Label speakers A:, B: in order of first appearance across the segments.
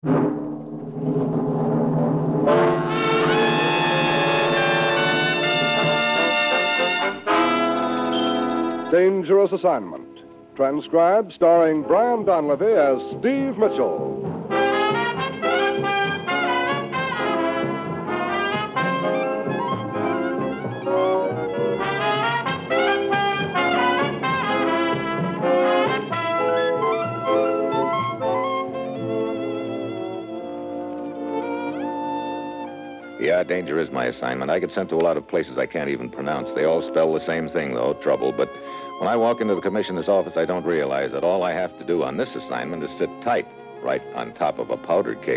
A: Dangerous Assignment. Transcribed, starring Brian Donlevy as Steve Mitchell.
B: Yeah, danger is my assignment. I get sent to a lot of places I can't even pronounce. They all spell the same thing, though, trouble. But when I walk into the commissioner's office, I don't realize that all I have to do on this assignment is sit tight, right on top of a powder keg.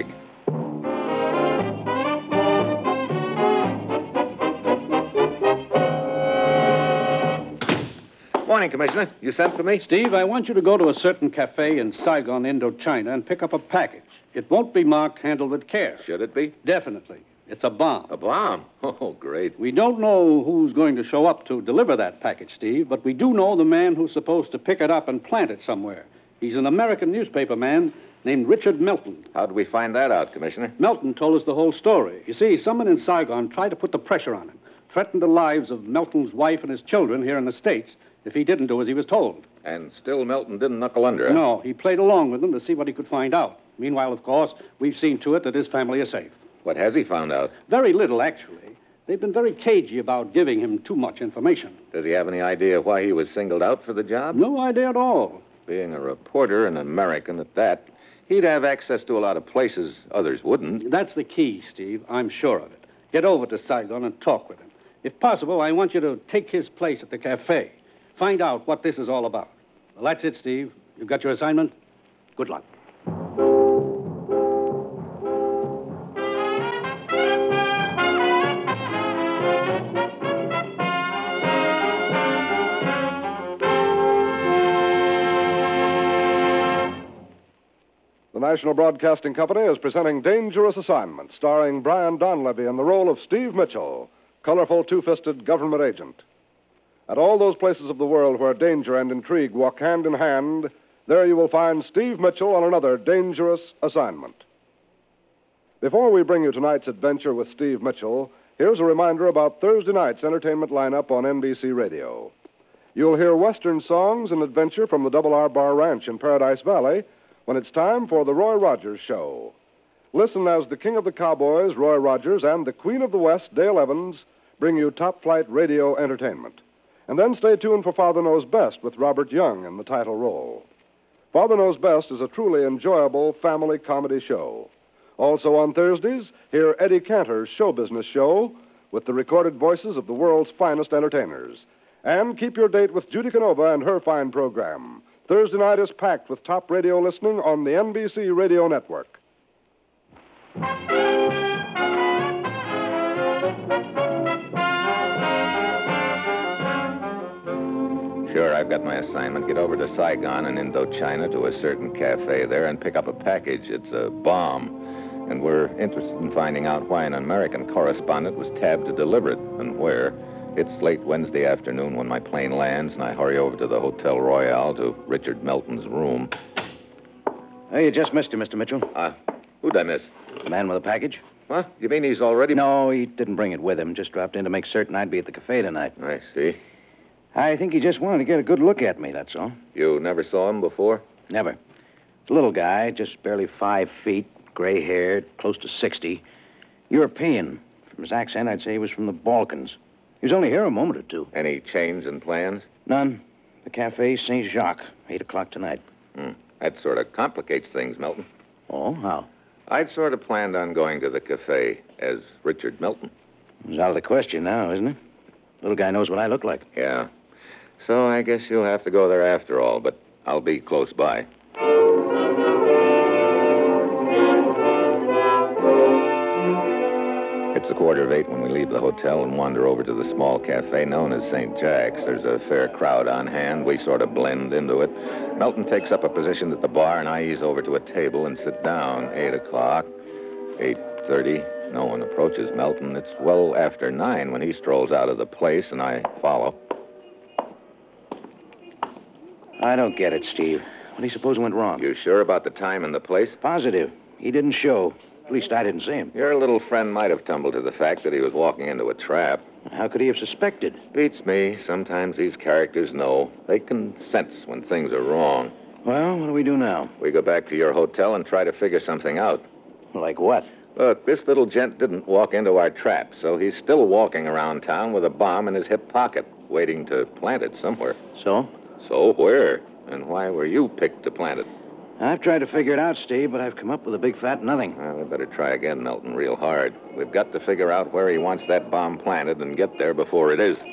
B: Morning, Commissioner. You sent for me?
C: Steve, I want you to go to a certain cafe in Saigon, Indochina, and pick up a package. It won't be marked handled with care.
B: Should it be?
C: Definitely. It's a bomb.
B: A bomb? Oh, great.
C: We don't know who's going to show up to deliver that package, Steve, but we do know the man who's supposed to pick it up and plant it somewhere. He's an American newspaper man named Richard Melton.
B: How'd we find that out, Commissioner?
C: Melton told us the whole story. You see, someone in Saigon tried to put the pressure on him, threatened the lives of Melton's wife and his children here in the States if he didn't do as he was told.
B: And still Melton didn't knuckle under, huh?
C: No, he played along with them to see what he could find out. Meanwhile, of course, we've seen to it that his family is safe.
B: What has he found out?
C: Very little, actually. They've been very cagey about giving him too much information.
B: Does he have any idea why he was singled out for the job?
C: No idea at all.
B: Being a reporter, and an American at that, he'd have access to a lot of places others wouldn't.
C: That's the key, Steve. I'm sure of it. Get over to Saigon and talk with him. If possible, I want you to take his place at the cafe. Find out what this is all about. Well, that's it, Steve. You've got your assignment. Good luck.
A: The National Broadcasting Company is presenting Dangerous Assignment, starring Brian Donlevy in the role of Steve Mitchell, colorful two-fisted government agent. At all those places of the world where danger and intrigue walk hand in hand, there you will find Steve Mitchell on another dangerous assignment. Before we bring you tonight's adventure with Steve Mitchell, here's a reminder about Thursday night's entertainment lineup on NBC Radio. You'll hear Western songs and adventure from the Double R Bar Ranch in Paradise Valley when it's time for the Roy Rogers Show. Listen as the King of the Cowboys, Roy Rogers, and the Queen of the West, Dale Evans, bring you top-flight radio entertainment. And then stay tuned for Father Knows Best with Robert Young in the title role. Father Knows Best is a truly enjoyable family comedy show. Also on Thursdays, hear Eddie Cantor's show business show with the recorded voices of the world's finest entertainers. And keep your date with Judy Canova and her fine program. Thursday night is packed with top radio listening on the NBC Radio Network.
B: Sure, I've got my assignment. Get over to Saigon in Indochina to a certain cafe there and pick up a package. It's a bomb. And we're interested in finding out why an American correspondent was tabbed to deliver it and where. It's late Wednesday afternoon when my plane lands, and I hurry over to the Hotel Royale to Richard Melton's room.
D: Hey, you just missed him, Mr. Mitchell.
B: Who'd I miss?
D: The man with the package?
B: What? You mean he's already...
D: No, he didn't bring it with him. Just dropped in to make certain I'd be at the cafe tonight.
B: I see.
D: I think he just wanted to get a good look at me, that's all.
B: You never saw him before?
D: Never. He's a little guy, just barely 5 feet, gray-haired, close to 60. European. From his accent, I'd say he was from the Balkans. He was only here a moment or two.
B: Any change in plans?
D: None. The Cafe Saint Jacques, 8 o'clock tonight.
B: That sort of complicates things, Melton.
D: Oh, how?
B: I'd sort of planned on going to the cafe as Richard Melton.
D: It's out of the question now, isn't it? Little guy knows what I look like.
B: Yeah. So I guess you'll have to go there after all, but I'll be close by. It's 7:45 when we leave the hotel and wander over to the small cafe known as St. Jack's. There's a fair crowd on hand. We sort of blend into it. Melton takes up a position at the bar, and I ease over to a table and sit down. 8 o'clock, 8:30. No one approaches Melton. It's well after 9 when he strolls out of the place, and I follow.
D: I don't get it, Steve. What do you suppose went wrong?
B: You sure about the time and the place?
D: Positive. He didn't show. At least I didn't see him.
B: Your little friend might have tumbled to the fact that he was walking into a trap.
D: How could he have suspected?
B: Beats me. Sometimes these characters know. They can sense when things are wrong.
D: Well, what do we do now?
B: We go back to your hotel and try to figure something out.
D: Like what?
B: Look, this little gent didn't walk into our trap, so he's still walking around town with a bomb in his hip pocket, waiting to plant it somewhere.
D: So?
B: So where? And why were you picked to plant it?
D: I've tried to figure it out, Steve, but I've come up with a big fat nothing.
B: Well, we better try again, Melton, real hard. We've got to figure out where he wants that bomb planted and get there before it is.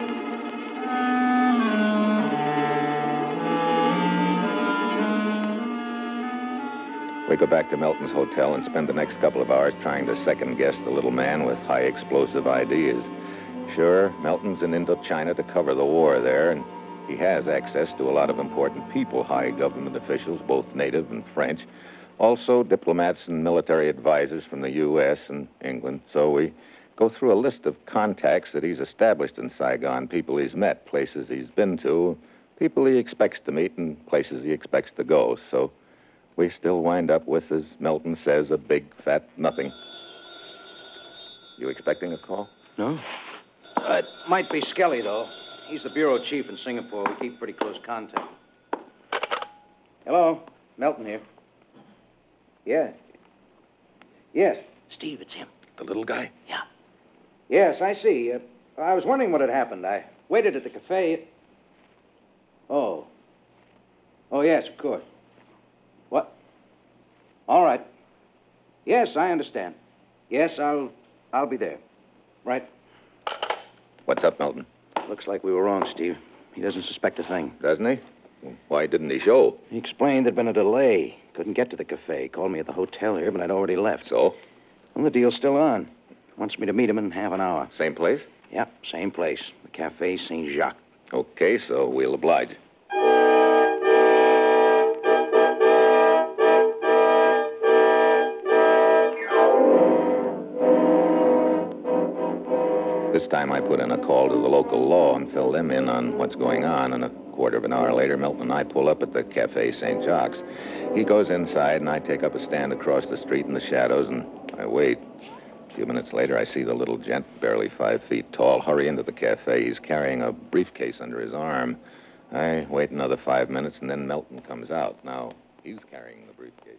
B: We go back to Melton's hotel and spend the next couple of hours trying to second-guess the little man with high explosive ideas. Sure, Melton's in Indochina to cover the war there, and he has access to a lot of important people, high government officials, both native and French. Also, diplomats and military advisors from the U.S. and England. So we go through a list of contacts that he's established in Saigon, people he's met, places he's been to, people he expects to meet, and places he expects to go. So we still wind up with, as Melton says, a big, fat nothing. You expecting a call?
D: No? It might be Skelly, though. He's the bureau chief in Singapore. We keep pretty close contact. Hello? Melton here. Yeah. Yes. Steve, it's him.
B: The little guy?
D: Yeah. Yes, I see. I was wondering what had happened. I waited at the cafe. Oh. Oh, yes, of course. What? All right. Yes, I understand. Yes, I'll be there. Right.
B: What's up, Melton?
D: Looks like we were wrong, Steve. He doesn't suspect a thing.
B: Doesn't he? Why didn't he show?
D: He explained there'd been a delay. Couldn't get to the cafe. Called me at the hotel here, but I'd already left.
B: So?
D: Well, the deal's still on. Wants me to meet him in half an hour.
B: Same place?
D: Yep, same place. The Café Saint-Jacques.
B: Okay, so we'll oblige. This time I put in a call to the local law and fill them in on what's going on, and a quarter of an hour later, Milton and I pull up at the Café Saint-Jacques. He goes inside, and I take up a stand across the street in the shadows, and I wait. A few minutes later, I see the little gent, barely 5 feet tall, hurry into the cafe. He's carrying a briefcase under his arm. I wait another 5 minutes, and then Melton comes out. Now, he's carrying the briefcase.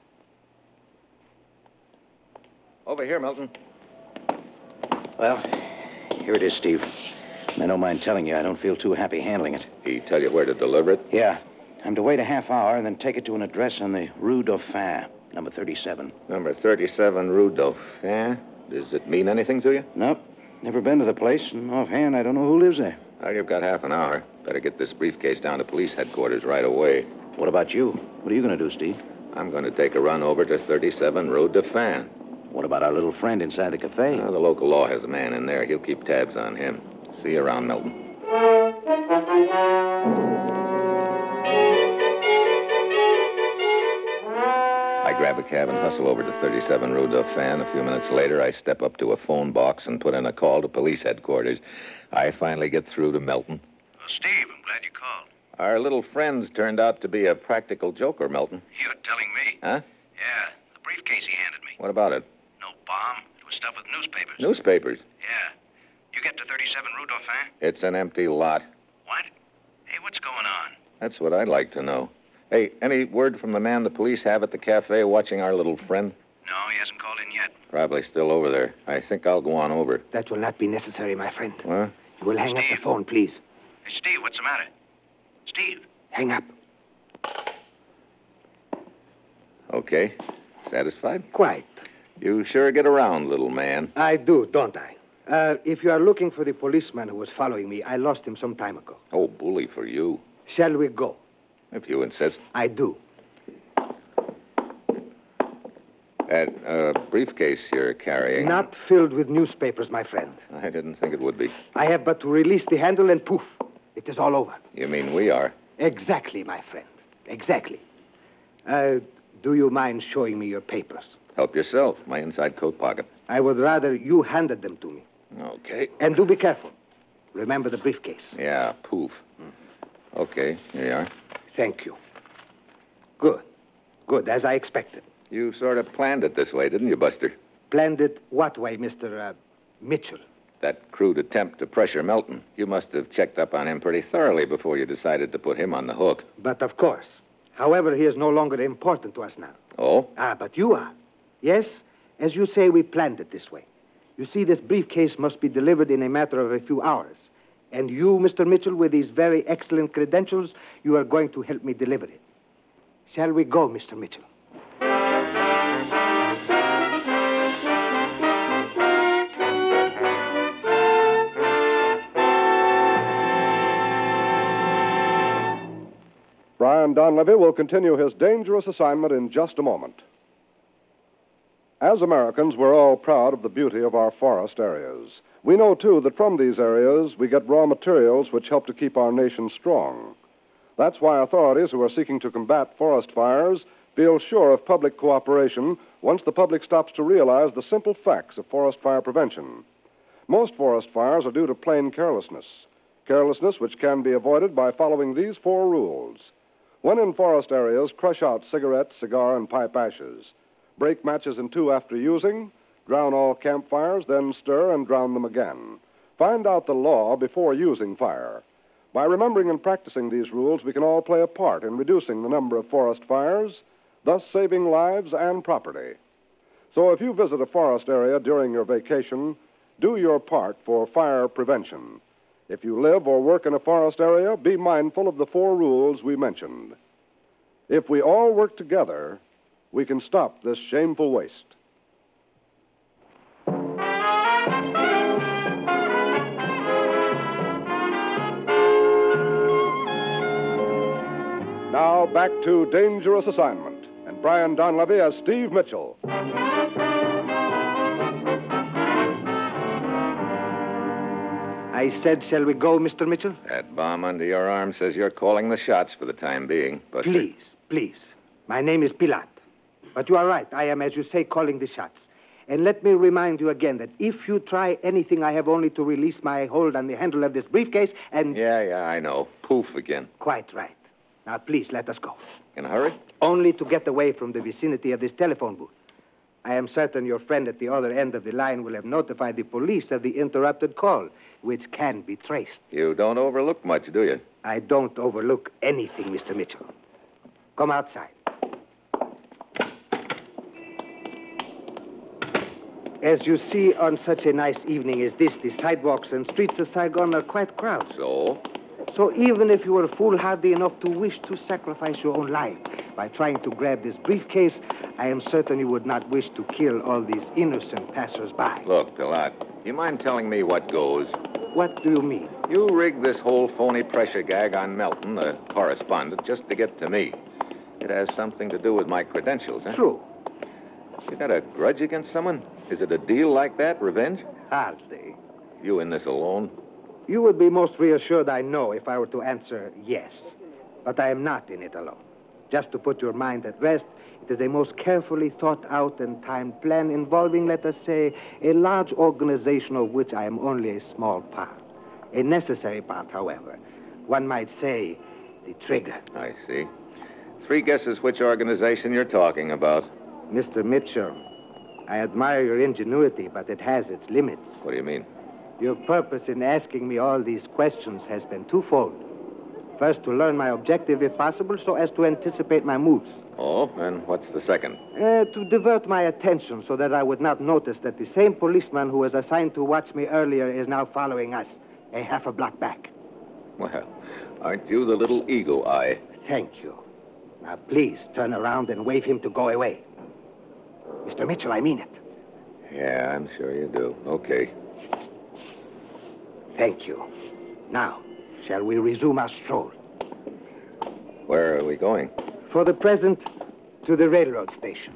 B: Over here, Melton.
D: Well, here it is, Steve. And I don't mind telling you, I don't feel too happy handling it.
B: He tell you where to deliver it?
D: Yeah. I'm to wait a half hour and then take it to an address on the Rue Dauphin, number 37.
B: Number 37, Rue Dauphin. Does it mean anything to you?
D: Nope. Never been to the place, and offhand, I don't know who lives there.
B: Well, you've got half an hour. Better get this briefcase down to police headquarters right away.
D: What about you? What are you going to do, Steve?
B: I'm going to take a run over to 37 Rue Dauphin.
D: What about our little friend inside the cafe?
B: The local law has a man in there. He'll keep tabs on him. See you around, Melton. I grab a cab and hustle over to 37 Rue Dauphin. A few minutes later, I step up to a phone box and put in a call to police headquarters. I finally get through to Melton.
E: Well, Steve, I'm glad you called.
B: Our little friend's turned out to be a practical joker, Melton.
E: You're telling me?
B: Huh?
E: Yeah, the briefcase he handed me.
B: What about it?
E: No bomb. It was stuffed with newspapers.
B: Newspapers.
E: Yeah. You get to 37 Rue Dauphin?
B: It's an empty lot.
E: What? Hey, what's going on?
B: That's what I'd like to know. Hey, any word from the man the police have at the cafe watching our little friend?
E: No, he hasn't called in yet.
B: Probably still over there. I think I'll go on over.
F: That will not be necessary, my friend.
B: What?
F: You will hang up the phone, please.
E: Hey, Steve, what's the matter? Steve?
F: Hang up.
B: Okay. Satisfied?
F: Quite.
B: You sure get around, little man.
F: I do, don't I? If you are looking for the policeman who was following me, I lost him some time ago.
B: Oh, bully for you.
F: Shall we go?
B: If you insist.
F: I do.
B: That briefcase you're carrying...
F: Not filled with newspapers, my friend.
B: I didn't think it would be.
F: I have but to release the handle and poof, it is all over.
B: You mean we are?
F: Exactly, my friend. Exactly. Do you mind showing me your papers?
B: Help yourself. My inside coat pocket.
F: I would rather you handed them to me.
B: Okay.
F: And do be careful. Remember the briefcase.
B: Yeah, poof. Okay, here you are.
F: Thank you. Good. Good, as I expected.
B: You sort of planned it this way, didn't you, Buster?
F: Planned it what way, Mr. Mitchell?
B: That crude attempt to pressure Melton. You must have checked up on him pretty thoroughly before you decided to put him on the hook.
F: But of course. However, he is no longer important to us now.
B: Oh?
F: But you are. Yes, as you say, we planned it this way. You see, this briefcase must be delivered in a matter of a few hours. And you, Mr. Mitchell, with these very excellent credentials, you are going to help me deliver it. Shall we go, Mr. Mitchell?
A: Brian Donlevy will continue his dangerous assignment in just a moment. As Americans, we're all proud of the beauty of our forest areas. We know, too, that from these areas we get raw materials which help to keep our nation strong. That's why authorities who are seeking to combat forest fires feel sure of public cooperation once the public stops to realize the simple facts of forest fire prevention. Most forest fires are due to plain carelessness. Carelessness which can be avoided by following these 4 rules. When in forest areas, crush out cigarette, cigar, and pipe ashes. Break matches in 2 after using. Drown all campfires, then stir and drown them again. Find out the law before using fire. By remembering and practicing these rules, we can all play a part in reducing the number of forest fires, thus saving lives and property. So if you visit a forest area during your vacation, do your part for fire prevention. If you live or work in a forest area, be mindful of the 4 rules we mentioned. If we all work together, we can stop this shameful waste. Now back to Dangerous Assignment and Brian Donlevy as Steve Mitchell.
F: I said, shall we go, Mr. Mitchell?
B: That bomb under your arm says you're calling the shots for the time being, Buster.
F: Please, please. My name is Pilat. But you are right. I am, as you say, calling the shots. And let me remind you again that if you try anything, I have only to release my hold on the handle of this briefcase and...
B: Yeah, I know. Poof again.
F: Quite right. Now, please, let us go.
B: In a hurry?
F: Only to get away from the vicinity of this telephone booth. I am certain your friend at the other end of the line will have notified the police of the interrupted call, which can be traced.
B: You don't overlook much, do you?
F: I don't overlook anything, Mr. Mitchell. Come outside. As you see, on such a nice evening as this, the sidewalks and streets of Saigon are quite crowded. So even if you were foolhardy enough to wish to sacrifice your own life by trying to grab this briefcase, I am certain you would not wish to kill all these innocent passers-by.
B: Look, Pilat, you mind telling me what goes?
F: What do you mean?
B: You rigged this whole phony pressure gag on Melton, the correspondent, just to get to me. It has something to do with my credentials, huh?
F: True.
B: You got a grudge against someone? Is it a deal like that, revenge?
F: Hardly.
B: You in this alone?
F: You would be most reassured, I know, if I were to answer yes. But I am not in it alone. Just to put your mind at rest, it is a most carefully thought out and timed plan involving, let us say, a large organization of which I am only a small part. A necessary part, however. One might say, the trigger.
B: I see. 3 guesses which organization you're talking about.
F: Mr. Mitchell, I admire your ingenuity, but it has its limits.
B: What do you mean?
F: Your purpose in asking me all these questions has been twofold. First, to learn my objective, if possible, so as to anticipate my moves.
B: Oh, and what's the second?
F: To divert my attention so that I would not notice that the same policeman who was assigned to watch me earlier is now following us, a half a block back.
B: Well, aren't you the little eagle eye?
F: Thank you. Now, please turn around and wave him to go away. Mr. Mitchell, I mean it.
B: Yeah, I'm sure you do. Okay.
F: Thank you. Now, shall we resume our stroll?
B: Where are we going?
F: For the present, to the railroad station.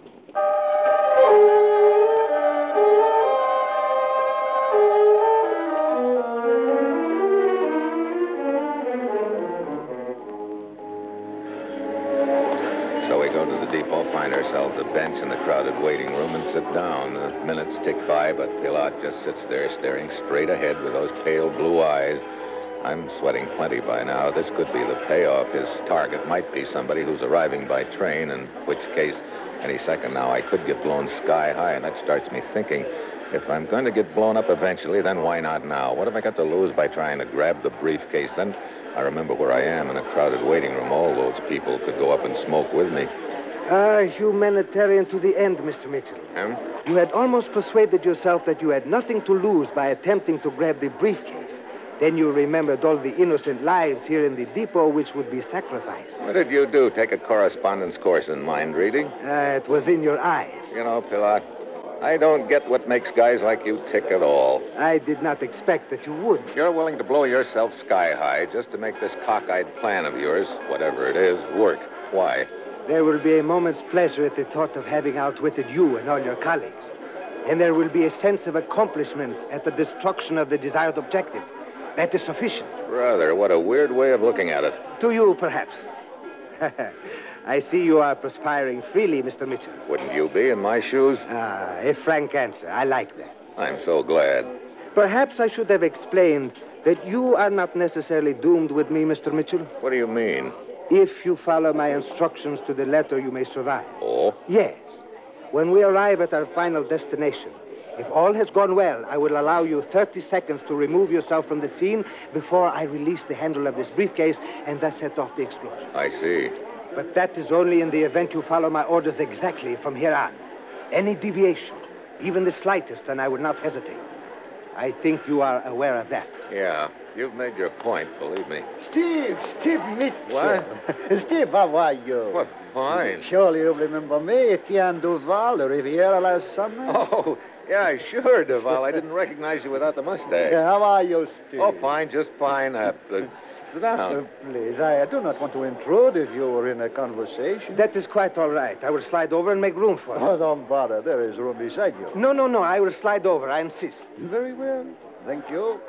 B: So we go to the depot, find ourselves a bench in the crowded waiting room, and sit down. The minutes tick by, but Pilat just sits there staring straight ahead with those pale blue eyes. I'm sweating plenty by now. This could be the payoff. His target might be somebody who's arriving by train, in which case Any second now, I could get blown sky high, and that starts me thinking, if I'm going to get blown up eventually, then why not now? What have I got to lose by trying to grab the briefcase? Then I remember where I am in a crowded waiting room. All those people could go up and smoke with me.
F: Humanitarian to the end, Mr. Mitchell. You had almost persuaded yourself that you had nothing to lose by attempting to grab the briefcase. Then you remembered all the innocent lives here in the depot which would be sacrificed.
B: What did you do? Take a correspondence course in mind reading?
F: It was in your eyes.
B: You know, Pilat, I don't get what makes guys like you tick at all.
F: I did not expect that you would.
B: You're willing to blow yourself sky high just to make this cockeyed plan of yours, whatever it is, work. Why?
F: There will be a moment's pleasure at the thought of having outwitted you and all your colleagues. And there will be a sense of accomplishment at the destruction of the desired objective. That is sufficient.
B: Brother, what a weird way of looking at it.
F: To you, perhaps. I see you are perspiring freely, Mr. Mitchell.
B: Wouldn't you be in my shoes?
F: A frank answer. I like that.
B: I'm so glad.
F: Perhaps I should have explained that you are not necessarily doomed with me, Mr. Mitchell.
B: What do you mean?
F: If you follow my instructions to the letter, you may survive.
B: Oh?
F: Yes. When we arrive at our final destination, if all has gone well, I will allow you 30 seconds to remove yourself from the scene before I release the handle of this briefcase and thus set off the explosion.
B: I see.
F: But that is only in the event you follow my orders exactly from here on. Any deviation, even the slightest, and I would not hesitate. I think you are aware of that.
B: Yeah, you've made your point, believe me.
G: Steve Mitchell.
B: What?
G: Steve, how are you?
B: Well, fine.
G: Surely you remember me, Etienne Duval, the Riviera last summer.
B: Oh, yeah, sure, Duval. I didn't recognize you without the mustache.
G: Yeah, how are you, Steve?
B: Oh, fine, just fine. Sit down.
G: Please, I do not want to intrude if you were in a conversation.
F: That is quite all right. I will slide over and make room for you.
G: Oh, don't bother. There is room beside you.
F: No. I will slide over. I insist.
G: Very well. Thank you.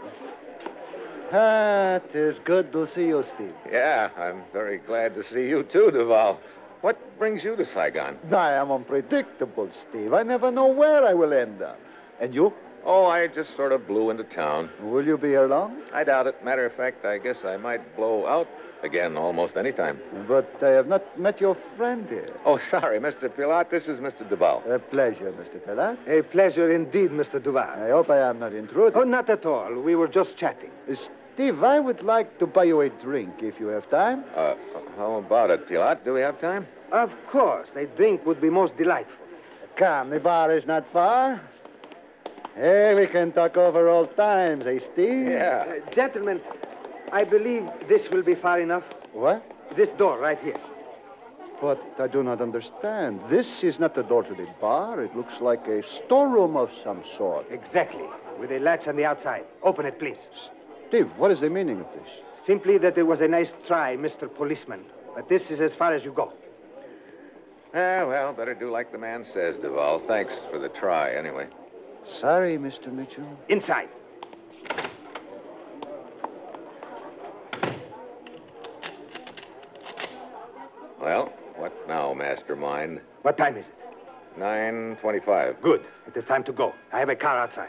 G: It is good to see you, Steve.
B: Yeah, I'm very glad to see you too, Duval. What brings you to Saigon?
G: I am unpredictable, Steve. I never know where I will end up. And you?
B: Oh, I just sort of blew into town.
G: Will you be here long?
B: I doubt it. Matter of fact, I guess I might blow out again almost any time.
G: But I have not met your friend here.
B: Oh, sorry, Mr. Pilat. This is Mr. Duval.
G: A pleasure, Mr. Pellat.
F: A pleasure indeed, Mr. Duval.
G: I hope I am not intruding.
F: Oh, not at all. We were just chatting.
G: Steve, I would like to buy you a drink if you have time.
B: How about it, Pilat? Do we have time?
F: Of course. A drink would be most delightful.
G: Come, the bar is not far. Hey, we can talk over old times, eh, Steve?
B: Yeah.
F: Gentlemen, I believe this will be far enough.
G: What?
F: This door right here.
G: But I do not understand. This is not the door to the bar. It looks like a storeroom of some sort.
F: Exactly. With a latch on the outside. Open it, please.
G: Steve, what is the meaning of this?
F: Simply that it was a nice try, Mr. Policeman. But this is as far as you go.
B: Well, better do like the man says, Duval. Thanks for the try, anyway.
G: Sorry, Mr. Mitchell.
F: Inside.
B: Well, what now, mastermind?
F: What time is it?
B: 9:25.
F: Good. It is time to go. I have a car outside.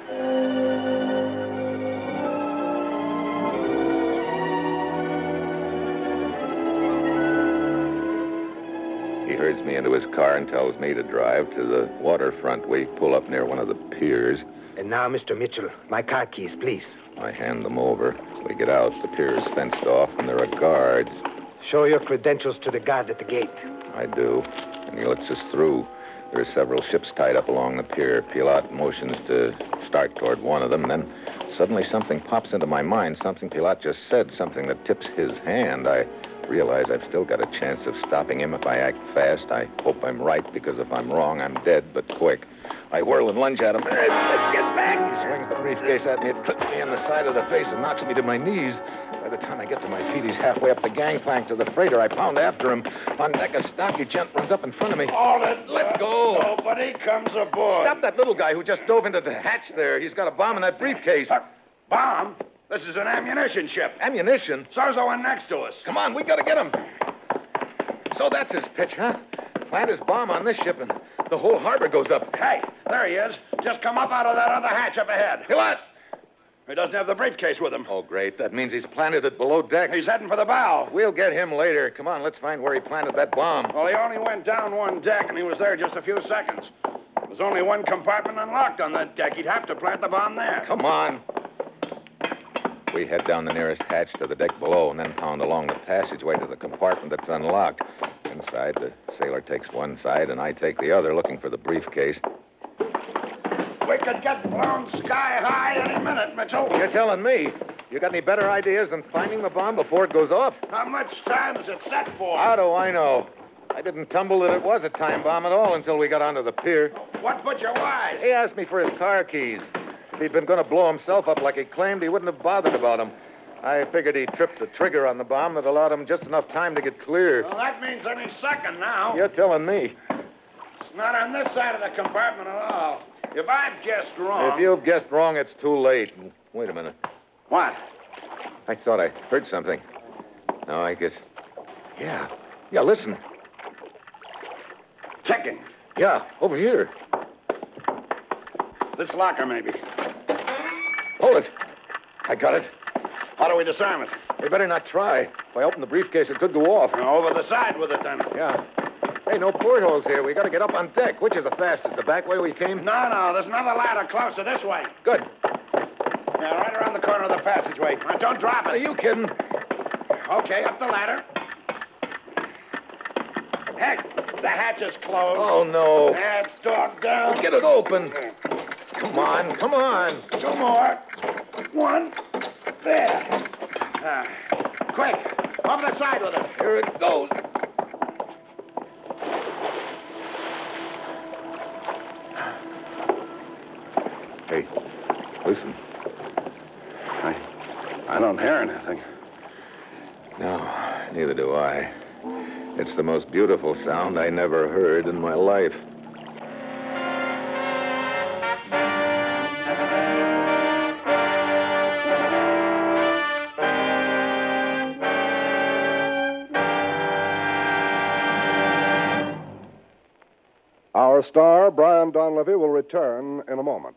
B: He herds me into his car and tells me to drive to the waterfront. We pull up near one of the piers.
F: And now, Mr. Mitchell, my car keys, please.
B: I hand them over. We get out. The pier is fenced off, and there are guards.
F: Show your credentials to the guard at the gate.
B: I do, and he lets us through. There are several ships tied up along the pier. Pilat motions to start toward one of them. Then suddenly something pops into my mind, something Pilat just said, something that tips his hand. I realize I've still got a chance of stopping him if I act fast. I hope I'm right, because if I'm wrong, I'm dead, but quick. I whirl and lunge at him. Get back! He swings the briefcase at me. It clips me in the side of the face and knocks me to my knees. By the time I get to my feet, he's halfway up the gangplank to the freighter. I pound after him. On deck, a stocky gent runs up in front of me. Let go!
H: Nobody comes aboard.
B: Stop that little guy who just dove into the hatch there. He's got a bomb in that briefcase.
H: Bomb? This is an ammunition ship.
B: Ammunition?
H: So's the one next to us.
B: Come on, we gotta get him. So that's his pitch, huh? Plant his bomb on this ship and the whole harbor goes up.
H: Hey, there he is. Just come up out of that other hatch up ahead.
B: Pilat!
H: He doesn't have the briefcase with him.
B: Oh, great. That means he's planted it below deck.
H: He's heading for the bow.
B: We'll get him later. Come on, let's find where he planted that bomb.
H: Well, he only went down one deck, and he was there just a few seconds. There's only one compartment unlocked on that deck. He'd have to plant the bomb there.
B: Come on. We head down the nearest hatch to the deck below and then pound along the passageway to the compartment that's unlocked. Inside, the sailor takes one side and I take the other, looking for the briefcase.
H: We could get blown sky high any minute, Mitchell.
B: You're telling me? You got any better ideas than finding the bomb before it goes off?
H: How much time is it set for?
B: How do I know? I didn't tumble that it was a time bomb at all until we got onto the pier.
H: What put you wise?
B: He asked me for his car keys. If he'd been going to blow himself up like he claimed, he wouldn't have bothered about them. I figured he tripped the trigger on the bomb that allowed him just enough time to get clear.
H: Well, that means any second now.
B: You're telling me.
H: It's not on this side of the compartment at all. If I've guessed wrong...
B: If you've guessed wrong, it's too late. Wait a minute.
H: What?
B: I thought I heard something. No, I guess... Yeah, listen.
H: Ticking.
B: Yeah, over here.
H: This locker, maybe.
B: Hold it. I got it.
H: How do we disarm it?
B: We better not try. If I open the briefcase, it could go off.
H: Over the side with it, then.
B: Yeah. Hey, no portholes here. We got to get up on deck. Which is the fastest? The back way we came?
H: No. There's another ladder closer this way.
B: Good.
H: Yeah, right around the corner of the passageway. Now, don't drop it.
B: Are you kidding?
H: Okay, up the ladder. Heck, the hatch is closed.
B: Oh, no.
H: That's dogged down.
B: Get it open. Come on.
H: Two more. One. There. Quick. Over the side with it.
B: Here it goes. Hey, listen.
H: I don't hear anything.
B: No, neither do I. It's the most beautiful sound I never heard in my life.
A: Our star, Brian Donlevy, will return in a moment.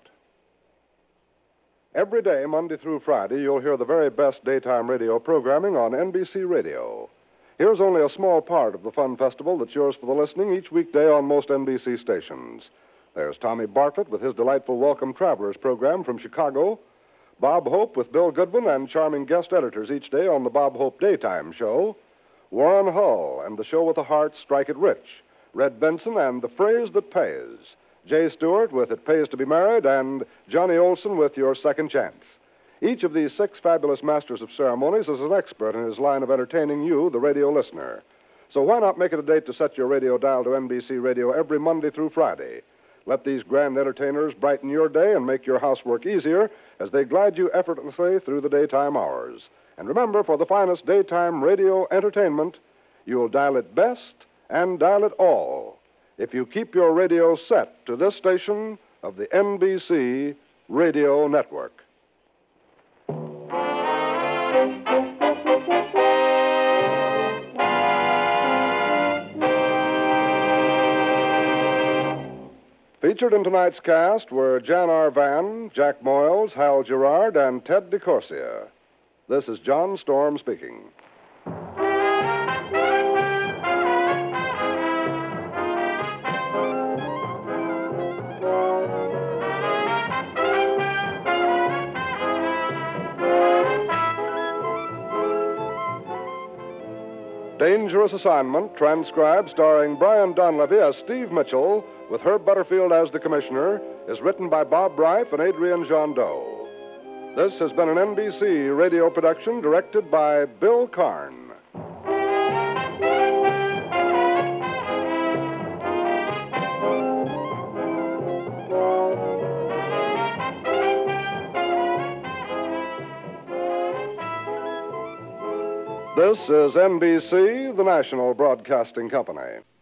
A: Every day, Monday through Friday, you'll hear the very best daytime radio programming on NBC Radio. Here's only a small part of the fun festival that's yours for the listening each weekday on most NBC stations. There's Tommy Bartlett with his delightful Welcome Travelers program from Chicago, Bob Hope with Bill Goodwin and charming guest editors each day on the Bob Hope Daytime Show, Warren Hull and the Show with the Heart, Strike It Rich, Red Benson and The Phrase That Pays, Jay Stewart with It Pays to Be Married, and Johnny Olson with Your Second Chance. Each of these 6 fabulous masters of ceremonies is an expert in his line of entertaining you, the radio listener. So why not make it a date to set your radio dial to NBC Radio every Monday through Friday? Let these grand entertainers brighten your day and make your housework easier as they glide you effortlessly through the daytime hours. And remember, for the finest daytime radio entertainment, you'll dial it best and dial it all if you keep your radio set to this station of the NBC Radio Network. Featured in tonight's cast were Jan R. Vann, Jack Moyles, Hal Gerard, and Ted DeCorsia. This is John Storm speaking. Dangerous Assignment, transcribed starring Brian Donlevy as Steve Mitchell, with Herb Butterfield as the Commissioner, is written by Bob Reif and Adrian Jondeau. This has been an NBC radio production directed by Bill Karn. This is NBC, the national broadcasting company.